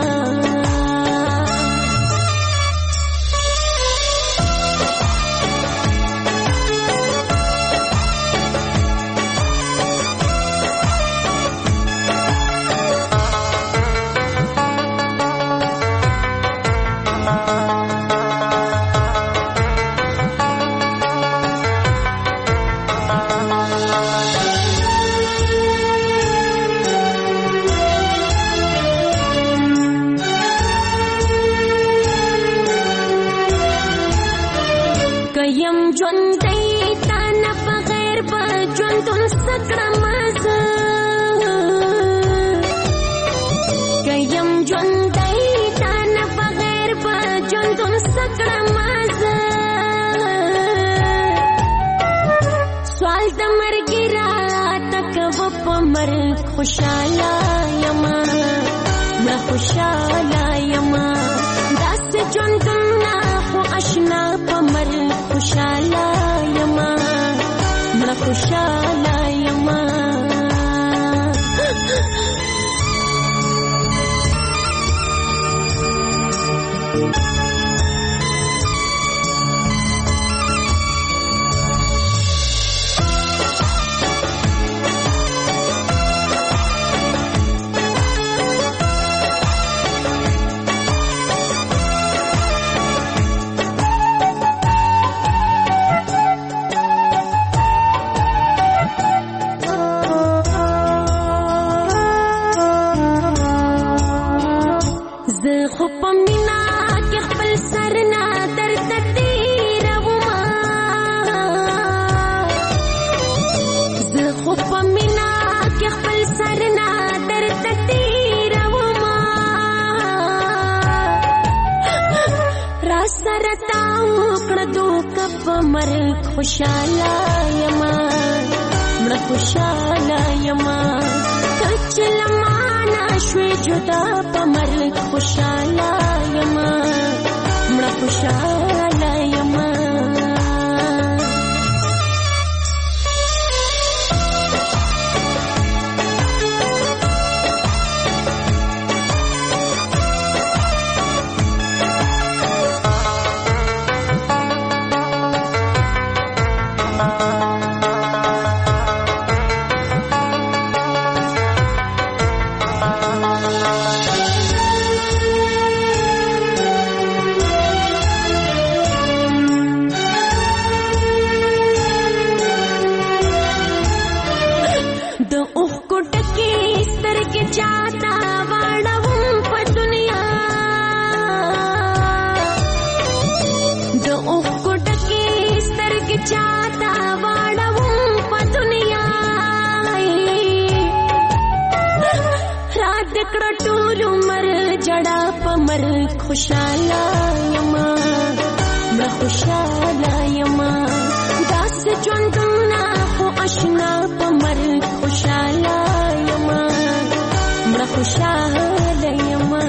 خوشحاله یمه مړه خوشحاله یمه داسې ژوندونه خو اشنا په مرګ خوشحاله یمه مړه خوشحاله یمه خوشحاله یمه مړه خوشحاله یمه ته چې له ما نه شوې جدا په مرګ خوشحاله یمه مړه خوشحاله یمه خوشحاله یمه مړه خوشحاله یمه داسې ژوندونه خو اشنا په مرګ خوشحاله یمه مړه خوشحاله یمه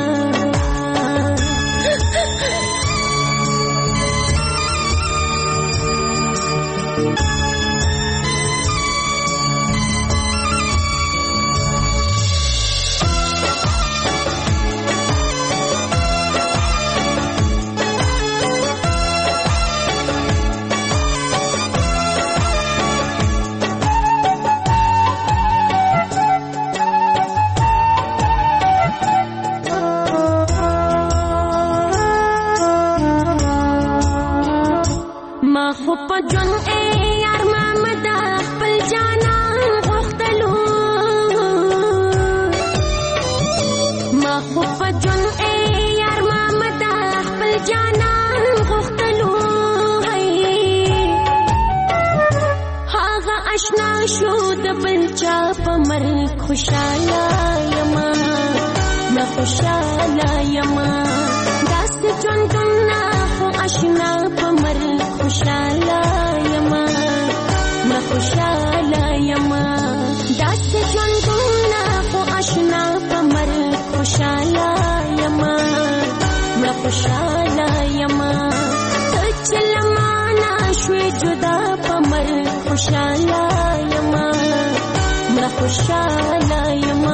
نشو د بل چا په مرګ خوشاله یما نه خوشاله یما داسې ژوندونه خو اشنا په مرګ خوشاله یما نه خوشاله یما داسې ژوندونه خو اشنا په مرګ خوشاله یما نه خوشاله یما چلمانا شوي جدا په مرګ خوشاله یما نه خوشاله یما.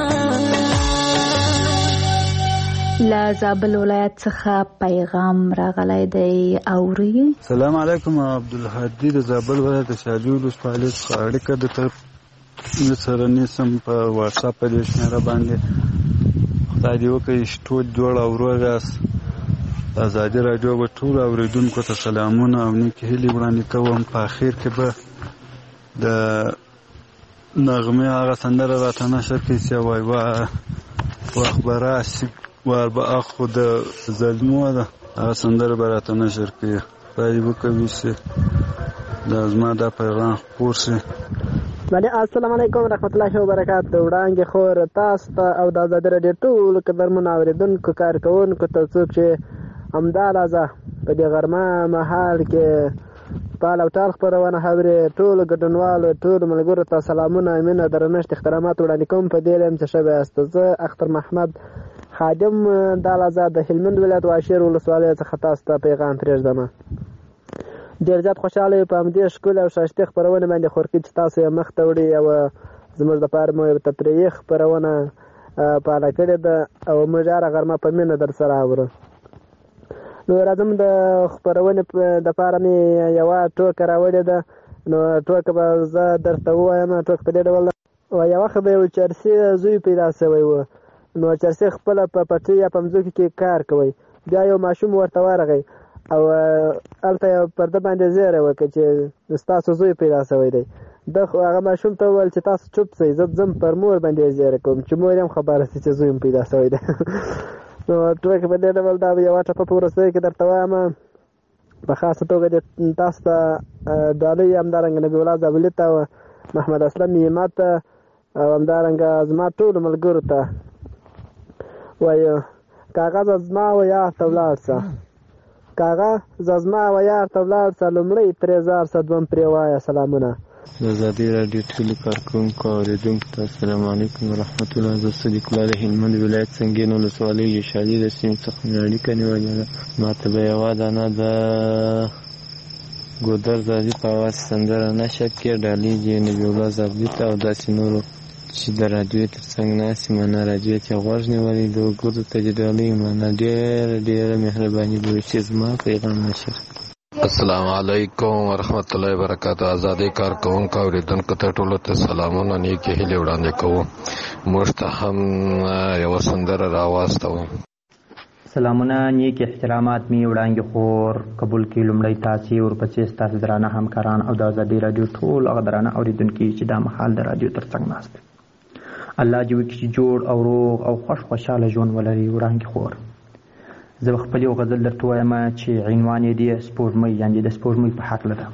لا زابل ولایت څخه پیغام راغلی دی اوري. السلام علیکم عبدالهادي د زابل ولایت شاجوی ولسوالۍ څخه اړیکه د سره نیسم په واتساپ په دې شمېره باندې. خدای دې وکړي چې ټول جوړ او روغ یاست. ازادي راډیو به ټولو اورېدونکو ته سلامونه او نیکې هیلې وړاندې کوم. په اخر کې به د نغمې هغه سندره راته نشر کړي چې وایي وخت به راشي وار به اخو د ظلمو ده هغه سندره به راته نشر کړي. خدای دې وکړي چې دا زما دا پیغام خپور شي. السلام علیکم ورحمت الله وبرکاته. وړاندې خور تاسو ته او د ازادي راډیو ټولو قدرمنو اورېدونکو کارکوونکو ته څوک چې همدالازه په دې غرمه مهال کې پال او ټال خپرونه اوري ټولو ګډونوالو ټولو ملګرو ته سلامونه مینه درنښت احترامات وړاندې کوم. په دې لیم چې ښه یاست. زه اختر محمد خادم دالازه د هلمند ولایت واشیر ولسوالۍ څخه تاسو ته پیغام پرېږدم. ډېر زیات خوشحاله په همدې ښکلې او ښایستې خپرونې باندې خورکي چې تاسو یې مخ ته وړي او زموږ دپاره مو یو تفریحي خپرونه پاله کړې ده او موږ هره غرمه په مینه در سره اورو. نو راځم د خپرونې دپاره مې یوه ټوکه راوړې ده. نو ټوکه به زه درته ووایم. ټوکه په دې ډول ده. یو وخت به یو چرسي زوی پیدا شوی و. نو چرسي خپله په پټۍ یا په مځکو کې کار کوي. بیا یو ماشوم ورته ورغی او هلته یو پرده باندې زیری وکړه چې ستاسو زوی پیدا شوی دی. هغه ماشوم ته وویل چې تاسو چوپ شئ زه ځم پر مور باندې زیری کوم چې مور هم خبره شي چې زوی هم پیدا شوی دی. نو ټوکې په دې ډول دا یوه ټپه په وروستیو کې درته وایم. په خاصه توګه تاسو ته ډالۍ همدارنګه نبي الله زابلي ته محمد اسلم یمه ته او همدارنګه زما ټولو ملګرو ته وایو کاغذ زما و یار ته ولاړ شه کاغذ زما و یار ته ولاړ شه لومړی ترې زار شه دویم پرې وایه سلامونه. د ازادي راډیو ټولو کارکوونکو او اورېدونکو ته السلام علیکم ورحمت الله. زه صدیق الله د هلمند ولایت سنګین ولسوالۍ یشالي د سیمې څخه مې اړیکه نیولې ده. ما ته به یوه دانه د ګودر زادي په اواز سندره نشر کړې ډالۍ دې نبي الله زابلي ته او داسې نورو چې د راډیو تر څنګ ناستې منه راډیو ته غوږ نیولی د وګړو ته دې ډالۍ منه. ډېره مهرباني به وي چې زما پیغام نشر. السلام علیکم ورحمت الله وبرکاته. ازادي کارکوونکو اورېدونکو ته ټولو ته سلامونه نیکې هیلې وړاندې کوو. موږ ته هم یوه سندره راواستوم. سلامونه نیک احترامات می وړاندې خور قبول کړي. لومړی تاسې ورپسې ستاسو درانه همکاران او د ازادي راډیو ټول هغه درانه اورېدونکي چې دا مهال د راډیو تر څنګ ناست الله دې وکړي چې جوړ او روغ او خوشحاله ژوند ولري. وړاندې خور زه به خپل یو غزل درته وایم چې عنوان یې دی سپوږمۍ یعنې د سپوږمۍ په هکله ده.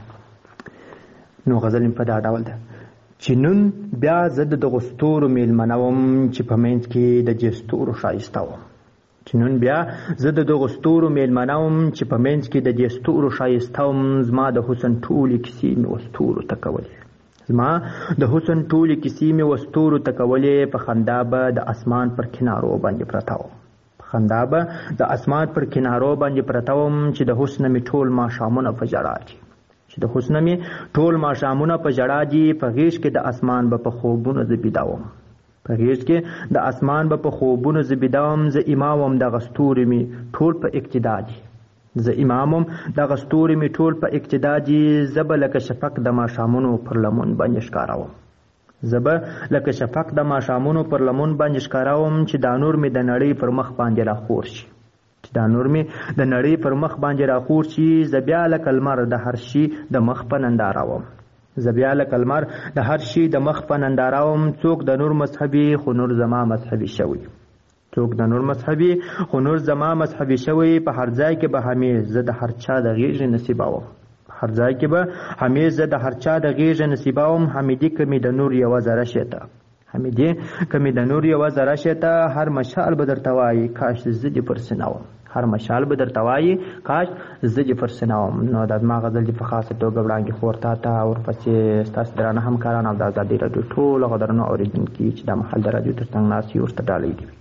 نو غزل مې په دا ډول ده چې نن بیا زه د دغو ستورو میلمنه وم چې په منځ کې د دې ستورو ښایسته وم. چې نن بیا زه د دغو ستورو میلمنه وم چې په منځ کې د دې ستورو ښایسته وم. زما د حسن ټولې کیسې مې وستورو ته کولې. زما د حسن ټولې کیسې مې وستورو ته کولې. په خندا به د اسمان پر کنارو باندې پرته وم. خندا به د اسمان پر کنارو باندې پرته وم چې د حسن مې ټول ماښامونه په ژړا دي. چې د حسن مې ټول ماښامونه په ژړا دي. په غېږ کې د اسمان به په خوبونو زه بیده وم. په غېږ کې د اسمان به په خوبونو زه بیده وم. زه امام وم دغه ستوري مې ټول په اقتدا دي. زه امام وم دغه ستوري مې ټول په اقتدا دي. زه به لکه شفق د ماښامونو پر لمن باندې ښکاره وم. زه به لکه شفق د ماښامونو پر لمن باندې ښکاره وم چې دا نور مې د نړۍ پر مخ باندې راخور شي. چې دا نور مې د نړۍ پر مخ باندې راخور شي. زه بیا لکه لمر د هر شي د مخ په ننداره وم. زه بیا لکه لمر د هر شي د مخ په ننداره وم. څوک د نور مذهبي خو نور زما مذهبي شوی. څوک د نور مذهبي خو نور زما مذهبي شوی. په هر ځای کې به همې زه د هر چا د غېږې نصیبه وم. هر ځای کې به همیشه د هر چا د غیږ نصیباوم حمیدی کمی د نور یو ذره شته حمیدی کمی د نور یو ذره شته هر مشال به درته وایي کاش زه دې پر سیناوم هر مشال به درته وایي کاش زه دې پر سیناوم. نو دا زما غزل دې په خاصه توګه وړاندې خور تا ته او ورپسې ستاسو درانه همکاران او د ازادۍ راډیو ټول غدرنو اورېدونکي چې دا مهال د راډیو تر څنګ ناست یو ورته ډالۍ دي.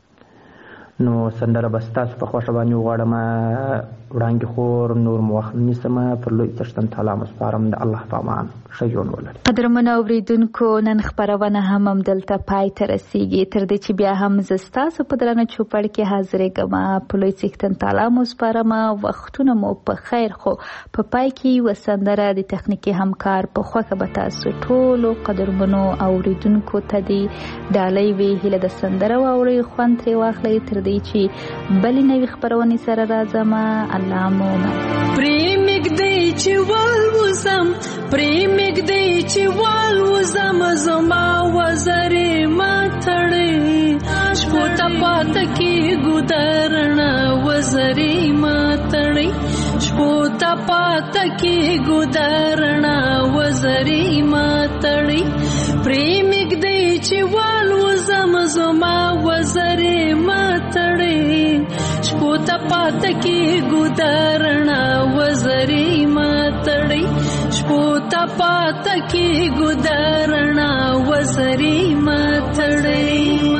نو سندره به ستاسو په خوښه باندې وغواړم وړاندې خور نور مو وخت نیسم پر لوی څښتن تعالی مسپارم د الله په امان ښه ژوند ولرئ. قدرمنو اورېدونکو نن خپرونه هم همدلته پای ته رسیږي تر دې چې بیا هم زه ستاسو په درانه چوپړ کې حاضرېږم په لوی څښتن تعالی مسپارم وختونه مو په خیر. خو په پای کې یوه سندره د تخنیکي همکار په خوښه به تاسو ټولو قدرمنو اورېدونکو ته دې ډالۍ وي هیله د سندره واورئ خوند ترې واخلئ تر دې چې بلې نوې خپرونې سره راځم. الله مو پرېمږ دی چې والوزم پرېمږ دی چې والوزم زما وزرې ما تړې شپو ته پاته کېږو درڼه وزرې ما تړې شپو ته پاته کېږو درڼه وزرې ما تړې پرېمږ دی چې والوزم زما وزرې ما تړې شپو ته پاته کېږو درڼه وزرې ما تړې شپو ته پاته کېږو درڼه وزرې ما تړې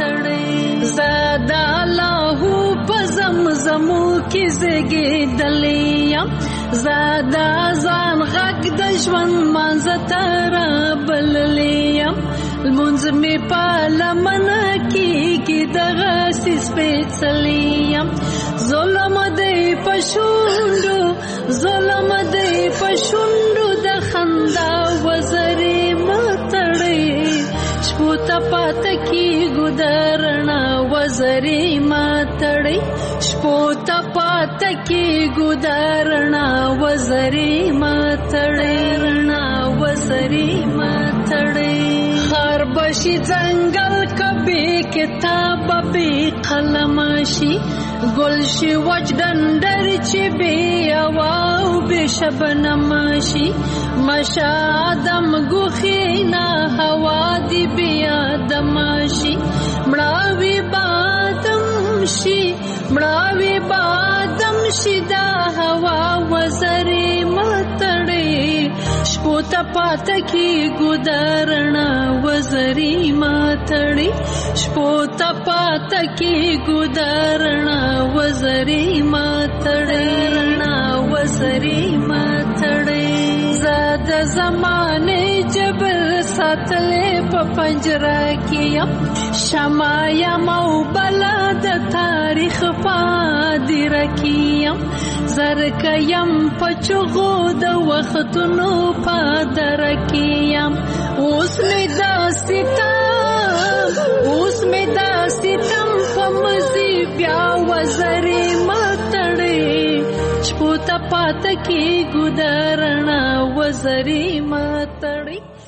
زه د الله په زمزمو کې زیږېدلې یم زه د ځان غږ د ژوند منځ ته رابللې یم لمونځ مې په لمنه کېږي دغسې سپېڅلی یم ظلم دی په شونډو ظلم دی په شونډو د خندا وزرې ما تړې شپو ته پاته کېږو درڼه وزرې ما تړې شپو ته پاته کېږو درڼه وزرې ما تړې رڼه وزرې ما تړې خار بشي ځنګل کبي کتاب بې قلم شي ګل شي وچ ډنډر چې بې هوا او بې شبنم شي مشه آدم ګوښې نه هوا دې بې آدم شي مړاوي بادم شي مړاوي بادم شي دا هوا وزرې ما تړې شپو ته پاته کېږو درڼه وزرې ما تړې شپو ته پاته کېږو درڼه وزرې ما تړې رڼه وزرې ما تړې زه د زمانې جبر ساتلې په پنجره کې یم شمع یم او بلا د تاریخ په هدیره کې یم زرکه یم په چغو د وختونو په دره کې یم اوس مې دا ستم په مزي بیا وزرې ما تړې شپو ته پاته کېږو درڼه وزرې ما تړې